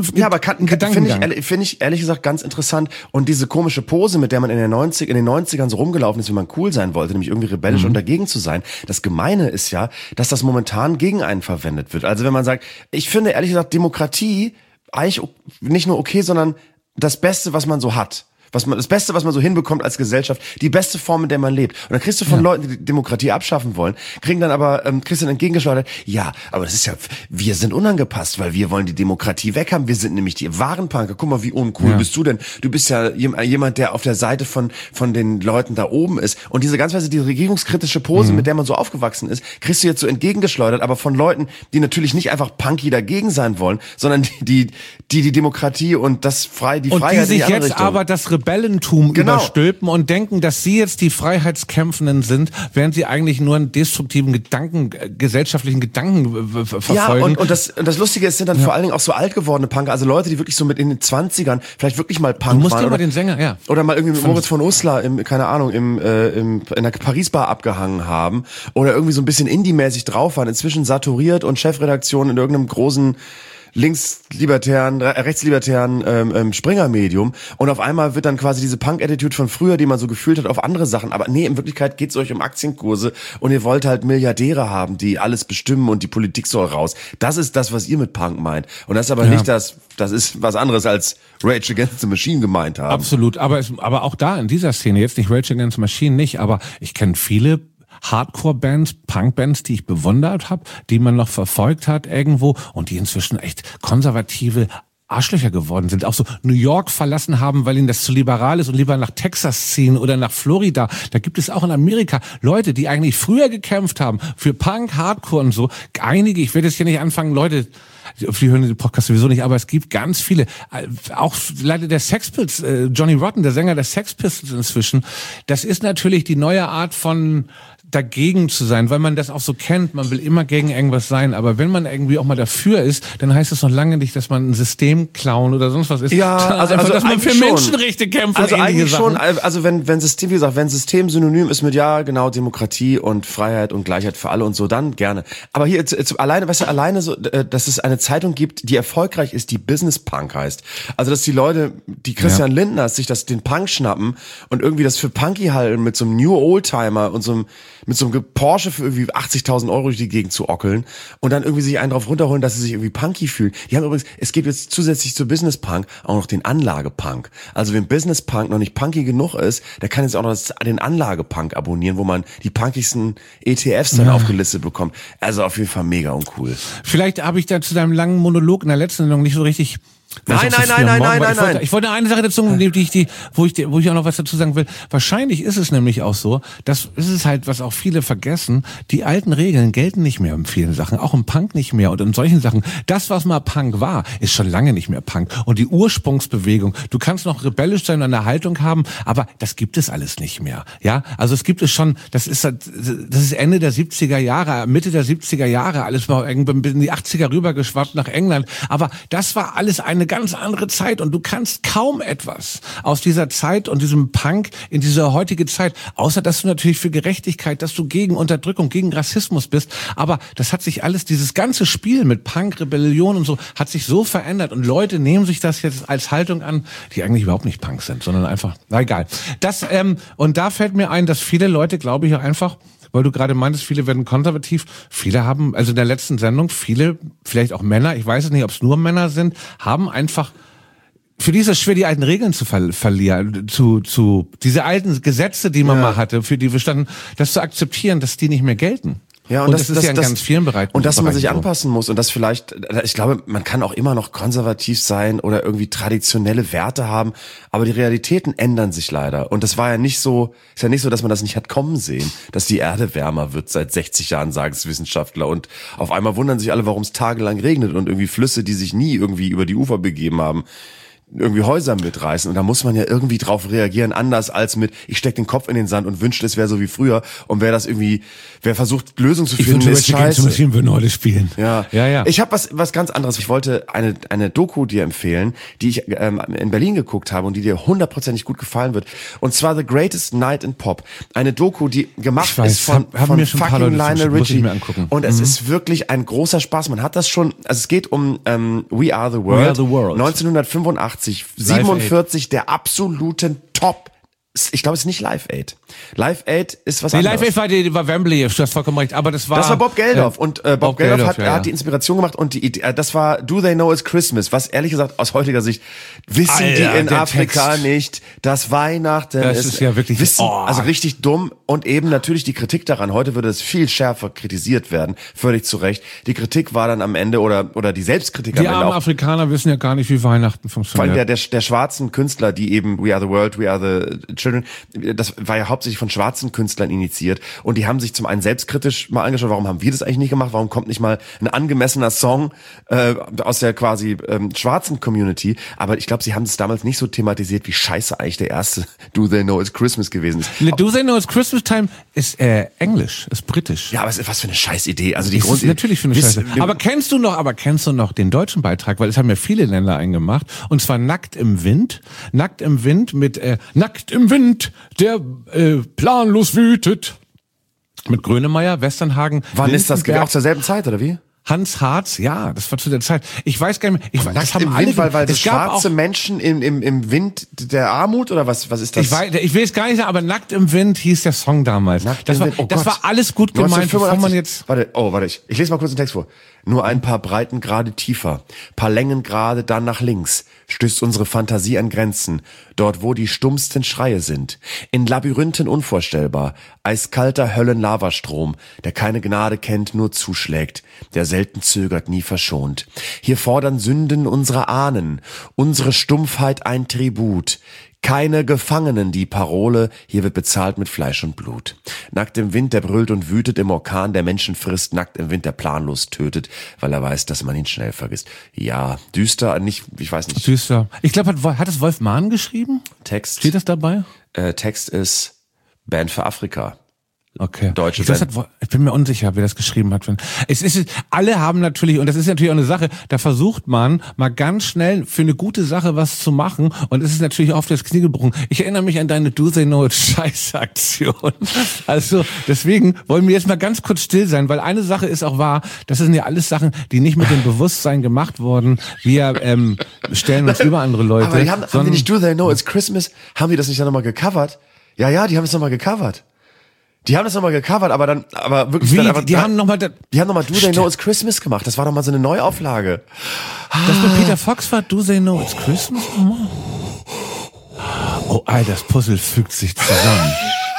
finde ich ehrlich gesagt ganz interessant. Und diese komische Pose, mit der man in den 90ern so rumgelaufen ist, wie man cool sein wollte, nämlich irgendwie rebellisch und dagegen zu sein. Das Gemeine ist ja, dass das momentan gegen einen verwendet wird. Also wenn man sagt, ich finde ehrlich gesagt Demokratie eigentlich nicht nur okay, sondern das Beste, was man so hat. Das Beste, was man so hinbekommt als Gesellschaft, die beste Form, in der man lebt. Und dann kriegst du von Leuten, die Demokratie abschaffen wollen, kriegst dann entgegengeschleudert, ja, aber das ist ja, wir sind unangepasst, weil wir wollen die Demokratie weg haben. Wir sind nämlich die wahren Punker. Guck mal, wie uncool bist du denn? Du bist ja jemand, der auf der Seite von den Leuten da oben ist. Und diese die regierungskritische Pose, mit der man so aufgewachsen ist, kriegst du jetzt so entgegengeschleudert, aber von Leuten, die natürlich nicht einfach punky dagegen sein wollen, sondern die Demokratie und die Freiheit die sich jetzt Richtung. Aber das Rebellentum überstülpen und denken, dass sie jetzt die Freiheitskämpfenden sind, während sie eigentlich nur einen destruktiven gesellschaftlichen Gedanken verfolgen. Ja, und das Lustige ist, sind dann vor allen Dingen auch so alt gewordene Punker, also Leute, die wirklich so mit in den 20ern vielleicht wirklich mal Punk waren. Du musst dir mal den Sänger, Oder mal irgendwie mit Moritz von Uslar in der Paris-Bar abgehangen haben oder irgendwie so ein bisschen Indie-mäßig drauf waren, inzwischen saturiert und Chefredaktion in irgendeinem großen rechtslibertären Springer-Medium und auf einmal wird dann quasi diese Punk-Attitude von früher, die man so gefühlt hat, auf andere Sachen, aber nee, in Wirklichkeit geht's euch um Aktienkurse und ihr wollt halt Milliardäre haben, die alles bestimmen und die Politik soll raus. Das ist das, was ihr mit Punk meint und das ist aber nicht das ist was anderes als Rage Against the Machine gemeint haben. Absolut, aber auch da in dieser Szene, jetzt nicht Rage Against the Machine nicht, aber ich kenne viele Hardcore-Bands, Punk-Bands, die ich bewundert habe, die man noch verfolgt hat irgendwo und die inzwischen echt konservative Arschlöcher geworden sind, auch so New York verlassen haben, weil ihnen das zu liberal ist und lieber nach Texas ziehen oder nach Florida. Da gibt es auch in Amerika Leute, die eigentlich früher gekämpft haben für Punk, Hardcore und so. Einige, ich werde jetzt hier nicht anfangen, Leute, die hören den Podcast sowieso nicht, aber es gibt ganz viele, auch leider der Sex Pistols, Johnny Rotten, der Sänger der Sex Pistols inzwischen, das ist natürlich die neue Art von dagegen zu sein, weil man das auch so kennt, man will immer gegen irgendwas sein, aber wenn man irgendwie auch mal dafür ist, dann heißt es noch lange nicht, dass man ein Systemclown oder sonst was ist. Ja, also dass man für schon. Menschenrechte kämpft. Also eigentlich Sachen. schon, also wenn System, wie gesagt, wenn System synonym ist mit ja, genau, Demokratie und Freiheit und Gleichheit für alle und so, dann gerne. Aber hier alleine so, dass es eine Zeitung gibt, die erfolgreich ist, die Business Punk heißt. Also dass die Leute, die Christian Lindner sich den Punk schnappen und irgendwie das für Punky halten mit so einem New Oldtimer und mit so einem Porsche für irgendwie 80.000 Euro durch die Gegend zu ockeln und dann irgendwie sich einen drauf runterholen, dass sie sich irgendwie punky fühlen. Die haben übrigens, es gibt jetzt zusätzlich zu Business Punk auch noch den Anlage-Punk. Also wenn Business Punk noch nicht punky genug ist, der kann jetzt auch noch den Anlage-Punk abonnieren, wo man die punkigsten ETFs dann aufgelistet bekommt. Also auf jeden Fall mega uncool. Vielleicht habe ich da zu deinem langen Monolog in der letzten Sendung nicht so richtig... Nein. Ich wollte eine Sache dazu, wo ich auch noch was dazu sagen will. Wahrscheinlich ist es nämlich auch so, das ist es halt, was auch viele vergessen, die alten Regeln gelten nicht mehr in vielen Sachen, auch im Punk nicht mehr und in solchen Sachen. Das, was mal Punk war, ist schon lange nicht mehr Punk. Und die Ursprungsbewegung, du kannst noch rebellisch sein und eine Haltung haben, aber das gibt es alles nicht mehr. Ja, also es gibt es schon, das ist Ende der 70er Jahre, Mitte der 70er Jahre, alles mal irgendwie in die 80er rübergeschwappt nach England. Aber das war alles eine ganz andere Zeit und du kannst kaum etwas aus dieser Zeit und diesem Punk in diese heutige Zeit, außer dass du natürlich für Gerechtigkeit, dass du gegen Unterdrückung, gegen Rassismus bist, aber das hat sich alles, dieses ganze Spiel mit Punk, Rebellion und so, hat sich so verändert und Leute nehmen sich das jetzt als Haltung an, die eigentlich überhaupt nicht Punk sind, sondern einfach, na egal. Und da fällt mir ein, dass viele Leute, glaube ich, einfach, weil du gerade meintest, viele werden konservativ, viele haben, also in der letzten Sendung, viele, vielleicht auch Männer, ich weiß es nicht, ob es nur Männer sind, haben einfach, für die ist es schwer, die alten Regeln zu verlieren, diese alten Gesetze, die man mal hatte, für die wir standen, das zu akzeptieren, dass die nicht mehr gelten. Ja, und das ist ja in ganz vielen Bereichen. Und dass man sich anpassen muss und das vielleicht, ich glaube, man kann auch immer noch konservativ sein oder irgendwie traditionelle Werte haben, aber die Realitäten ändern sich leider. Und das war ja nicht so, ist ja nicht so, dass man das nicht hat kommen sehen, dass die Erde wärmer wird seit 60 Jahren, sagen es Wissenschaftler. Und auf einmal wundern sich alle, warum es tagelang regnet und irgendwie Flüsse, die sich nie irgendwie über die Ufer begeben haben, irgendwie Häuser mitreißen und da muss man ja irgendwie drauf reagieren, anders als mit, ich steck den Kopf in den Sand und wünschte, es wäre so wie früher und wer versucht Lösungen zu finden, ist scheiße. Machine würden heute spielen. Ja. Ich habe was ganz anderes. Ich wollte eine Doku dir empfehlen, die ich in Berlin geguckt habe und die dir hundertprozentig gut gefallen wird. Und zwar The Greatest Night in Pop. Eine Doku, die gemacht ist von fucking Lionel Richie. Und es ist wirklich ein großer Spaß. Man hat das schon, also es geht um We Are the World. 1985. 47 der absoluten Top. Ich glaube, es ist nicht Live Aid. Live Aid ist was anderes. Live Aid war Wembley, du hast vollkommen recht, aber das war Bob Geldof und Bob Geldof hat die Inspiration gemacht und das war Do They Know It's Christmas, was ehrlich gesagt aus heutiger Sicht wissen die in Afrika Text. Nicht, dass Weihnachten das ist ja wirklich also richtig dumm und eben natürlich die Kritik daran. Heute würde es viel schärfer kritisiert werden, völlig zu Recht. Die Kritik war dann am Ende oder die Selbstkritik am Ende. Die armen Afrikaner wissen ja gar nicht, wie Weihnachten funktioniert. Vor allem der schwarzen Künstler, die eben We Are the World, We Are the Children, das war ja hauptsächlich von schwarzen Künstlern initiiert und die haben sich zum einen selbstkritisch mal angeschaut, warum haben wir das eigentlich nicht gemacht, warum kommt nicht mal ein angemessener Song aus der quasi schwarzen Community, aber ich glaube, sie haben es damals nicht so thematisiert, wie scheiße eigentlich der erste Do They Know It's Christmas gewesen ist. Do They Know It's Christmas Time ist Englisch, ist britisch. Ja, aber es ist was für eine Scheißidee. Also die ist natürlich für eine Scheiße. Aber kennst du noch den deutschen Beitrag, weil es haben ja viele Länder eingemacht und zwar Nackt im Wind mit Nackt im Wind, der planlos wütet. Mit Grönemeyer, Westernhagen. Wann ist das? Auch zur selben Zeit, oder wie? Hans Harz, ja, das war zu der Zeit. Ich weiß gar nicht mehr. Das haben alle, weil das schwarze Menschen im Wind der Armut oder was ist das? Ich will es gar nicht sagen, aber Nackt im Wind hieß der Song damals. Das war alles gut gemeint, bevor man jetzt. Warte, ich lese mal kurz den Text vor. Nur ein paar Breitengrade tiefer, paar Längengrade dann nach links, stößt unsere Fantasie an Grenzen, dort wo die stummsten Schreie sind. In Labyrinthen unvorstellbar, eiskalter Höllenlavastrom, der keine Gnade kennt, nur zuschlägt, der selten zögert, nie verschont. Hier fordern Sünden unserer Ahnen, unsere Stumpfheit ein Tribut. Keine Gefangenen, die Parole, hier wird bezahlt mit Fleisch und Blut. Nackt im Wind, der brüllt und wütet im Orkan, der Menschen frisst, nackt im Wind, der planlos tötet, weil er weiß, dass man ihn schnell vergisst. Ja, düster, ich weiß nicht. Düster. Ich glaube, hat es Wolf Mahn geschrieben? Text. Steht das dabei? Text ist Band für Afrika. Okay. deutsche Das Band. ich bin mir unsicher, wer das geschrieben hat. Alle haben natürlich, und das ist natürlich auch eine Sache, da versucht man mal ganz schnell für eine gute Sache was zu machen und es ist natürlich oft das Knie gebrochen. Ich erinnere mich an deine Do They Know It Scheiß-Aktion. Also deswegen wollen wir jetzt mal ganz kurz still sein, weil eine Sache ist auch wahr, das sind ja alles Sachen, die nicht mit dem Bewusstsein gemacht wurden. Wir stellen uns über andere Leute. Aber haben die nicht Do They Know It's Christmas? Haben die das nicht dann nochmal gecovert? Ja, die haben es nochmal gecovert. Aber wirklich. Die haben nochmal Do They Know It's Christmas gemacht. Das war doch mal so eine Neuauflage. Das mit Peter Fox war Do They Know It's Christmas? Oh, Alter, das Puzzle fügt sich zusammen.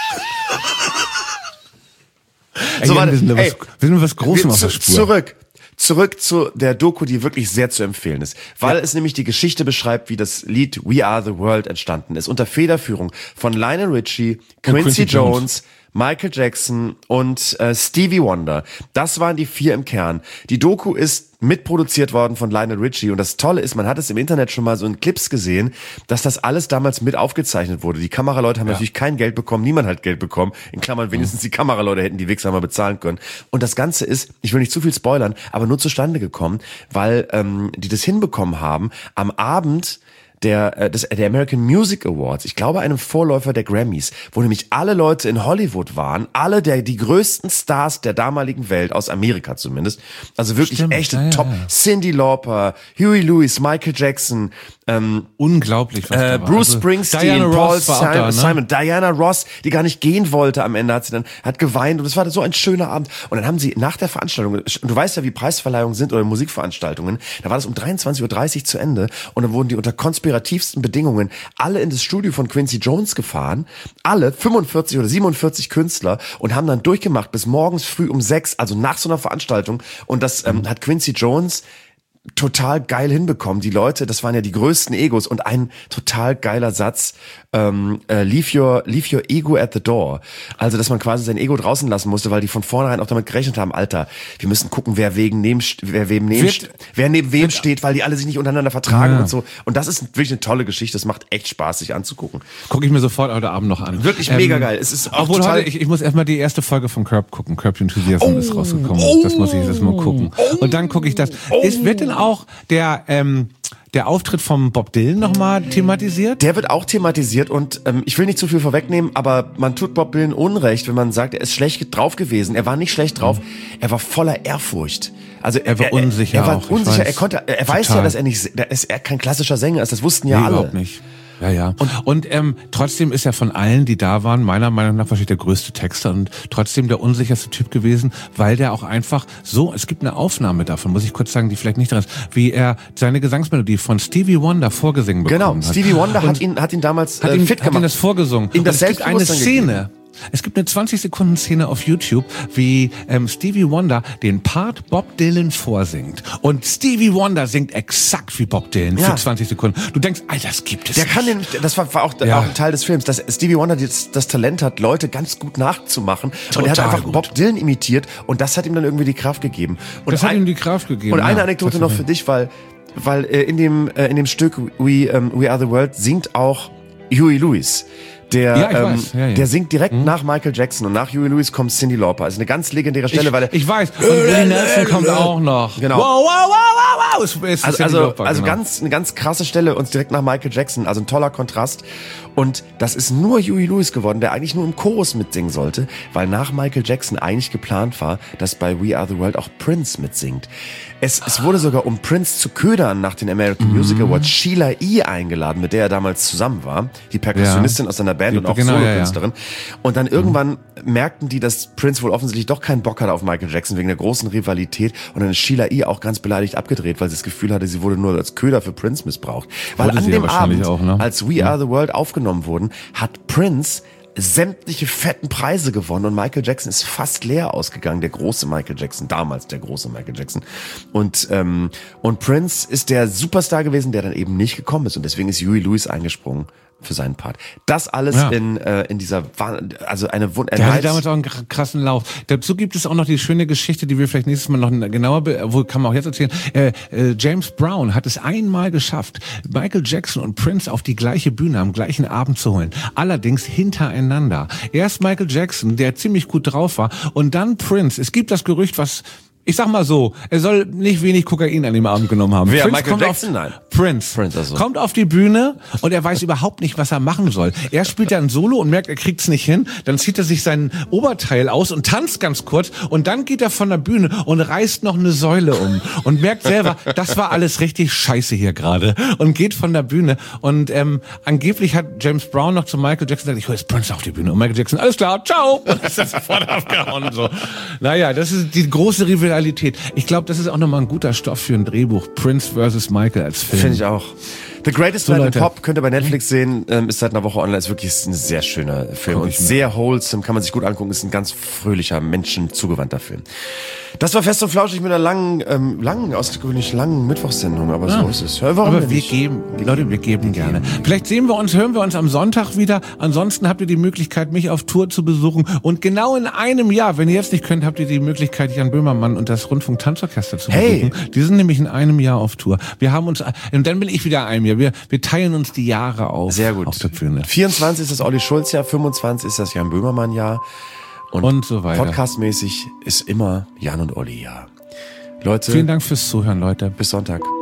So, warte, wir sind was Großem auf der Spur. Zurück zu der Doku, die wirklich sehr zu empfehlen ist, weil es nämlich die Geschichte beschreibt, wie das Lied We Are the World entstanden ist, unter Federführung von Lionel Richie, Quincy Jones, Michael Jackson und Stevie Wonder. Das waren die 4 im Kern. Die Doku ist mitproduziert worden von Lionel Richie und das Tolle ist, man hat es im Internet schon mal so in Clips gesehen, dass das alles damals mit aufgezeichnet wurde. Die Kameraleute haben natürlich kein Geld bekommen, niemand hat Geld bekommen. In Klammern wenigstens die Kameraleute hätten die Wichser mal bezahlen können. Und das Ganze ist, ich will nicht zu viel spoilern, aber nur zustande gekommen, weil die das hinbekommen haben, am Abend der American Music Awards, ich glaube einem Vorläufer der Grammys, wo nämlich alle Leute in Hollywood waren, die größten Stars der damaligen Welt, aus Amerika zumindest, also wirklich echte Top, Cyndi Lauper, Huey Lewis, Michael Jackson, unglaublich, was da war. Bruce Springsteen, Paul Simon, Diana Ross, die gar nicht gehen wollte am Ende, hat geweint und es war so ein schöner Abend. Und dann haben sie nach der Veranstaltung, du weißt ja, wie Preisverleihungen sind oder Musikveranstaltungen, da war das um 23:30 Uhr zu Ende und dann wurden die unter konspirativsten Bedingungen alle in das Studio von Quincy Jones gefahren, alle 45 oder 47 Künstler und haben dann durchgemacht bis morgens früh um 6, also nach so einer Veranstaltung und das hat Quincy Jones total geil hinbekommen. Die Leute, das waren ja die größten Egos und ein total geiler Satz, leave your ego at the door. Also, dass man quasi sein Ego draußen lassen musste, weil die von vornherein auch damit gerechnet haben, Alter, wir müssen gucken, wer neben wem steht, weil die alle sich nicht untereinander vertragen und so. Und das ist wirklich eine tolle Geschichte. Das macht echt Spaß, sich anzugucken. Gucke ich mir sofort heute Abend noch an. Wirklich mega geil. Es ist auch obwohl total heute, ich muss erstmal die erste Folge von Curb gucken. Curb Enthusiasm ist rausgekommen. Das muss ich jetzt mal gucken. Und dann gucke ich das. Wird denn auch der Auftritt von Bob Dylan nochmal thematisiert? Der wird auch thematisiert und ich will nicht zu viel vorwegnehmen, aber man tut Bob Dylan Unrecht, wenn man sagt, er ist schlecht drauf gewesen. Er war nicht schlecht drauf, er war voller Ehrfurcht. Also er war unsicher. Er war unsicher. Er weiß ja, dass er kein klassischer Sänger ist. Das wussten ja alle. Überhaupt nicht. Ja. Und trotzdem ist er von allen, die da waren, meiner Meinung nach wahrscheinlich der größte Texter und trotzdem der unsicherste Typ gewesen, weil der auch einfach so, es gibt eine Aufnahme davon, muss ich kurz sagen, die vielleicht nicht dran ist, wie er seine Gesangsmelodie von Stevie Wonder vorgesungen bekommen hat. Stevie Wonder hat ihn damals fit gemacht. Hat ihn das vorgesungen. In das es gibt eine Szene. Es gibt eine 20-Sekunden-Szene auf YouTube, wie Stevie Wonder den Part Bob Dylan vorsingt. Und Stevie Wonder singt exakt wie Bob Dylan für 20 Sekunden. Du denkst, Alter, das gibt es nicht. Das war auch ein Teil des Films, dass Stevie Wonder das Talent hat, Leute ganz gut nachzumachen. Total und er hat einfach gut Bob Dylan imitiert und das hat ihm dann irgendwie die Kraft gegeben. Und das hat ihm die Kraft gegeben. Und eine Anekdote noch für dich, weil in dem Stück We Are the World singt auch Huey Lewis. Der singt direkt nach Michael Jackson und nach Huey Lewis kommt Cyndi Lauper. Also eine ganz legendäre Stelle, weil ich weiß. Und Willie Nelson kommt auch noch. Genau. Wow. Also eine ganz krasse Stelle und direkt nach Michael Jackson. Also ein toller Kontrast. Und das ist nur Huey Lewis geworden, der eigentlich nur im Chorus mitsingen sollte, weil nach Michael Jackson eigentlich geplant war, dass bei We Are the World auch Prince mitsingt. Es wurde sogar, um Prince zu ködern nach den American Music Awards, Sheila E. eingeladen, mit der er damals zusammen war, die Perkussionistin aus seiner Band und auch Solokünstlerin. Und dann irgendwann merkten die, dass Prince wohl offensichtlich doch keinen Bock hatte auf Michael Jackson wegen der großen Rivalität. Und dann ist Sheila E. auch ganz beleidigt abgedreht, weil sie das Gefühl hatte, sie wurde nur als Köder für Prince missbraucht. Weil an dem Abend, als We Are the World aufgenommen wurden, hat Prince sämtliche fetten Preise gewonnen und Michael Jackson ist fast leer ausgegangen, der große Michael Jackson, damals der große Michael Jackson. Und Prince ist der Superstar gewesen, der dann eben nicht gekommen ist und deswegen ist Huey Lewis eingesprungen für seinen Part. Das alles in dieser, also eine Der hatte damals auch einen krassen Lauf. Dazu gibt es auch noch die schöne Geschichte, die wir vielleicht nächstes Mal noch genauer, kann man auch jetzt erzählen. James Brown hat es einmal geschafft, Michael Jackson und Prince auf die gleiche Bühne am gleichen Abend zu holen. Allerdings hintereinander. Erst Michael Jackson, der ziemlich gut drauf war, und dann Prince. Es gibt das Gerücht, was... Ich sag mal so, er soll nicht wenig Kokain an dem Abend genommen haben. Wer, Prince Michael Jackson? Nein. Prince also. Kommt auf die Bühne und er weiß überhaupt nicht, was er machen soll. Er spielt dann Solo und merkt, er kriegt's nicht hin. Dann zieht er sich sein Oberteil aus und tanzt ganz kurz. Und dann geht er von der Bühne und reißt noch eine Säule um. Und merkt selber, das war alles richtig scheiße hier gerade. Und geht von der Bühne. Und angeblich hat James Brown noch zu Michael Jackson gesagt, ich hol jetzt Prince auf die Bühne. Und Michael Jackson, alles klar, ciao. Und ist dann sofort abgehauen. Und so. Naja, das ist die große Rivalität. Ich glaube, das ist auch nochmal ein guter Stoff für ein Drehbuch. Prince vs. Michael als Film. Finde ich auch. The Greatest Man in Pop könnt ihr bei Netflix sehen, ist seit einer Woche online, ist wirklich ein sehr schöner Film und sehr wholesome, kann man sich gut angucken, ist ein ganz fröhlicher, menschenzugewandter Film. Das war Fest und Flauschig mit einer außergewöhnlich langen Mittwochssendung, aber so ist es. Aber wir geben gerne. Vielleicht hören wir uns am Sonntag wieder. Ansonsten habt ihr die Möglichkeit, mich auf Tour zu besuchen. Und genau in einem Jahr, wenn ihr jetzt nicht könnt, habt ihr die Möglichkeit, Jan Böhmermann und das Rundfunk-Tanzorchester zu besuchen. Die sind nämlich in einem Jahr auf Tour. Und dann bin ich wieder in einem Jahr. Wir teilen uns die Jahre auf. Sehr gut. Auf der Bühne. 24 ist das Olli Schulz-Jahr, 25 ist das Jan Böhmermann-Jahr. Und so weiter. Podcastmäßig ist immer Jan und Olli-Jahr. Leute. Vielen Dank fürs Zuhören, Leute. Bis Sonntag.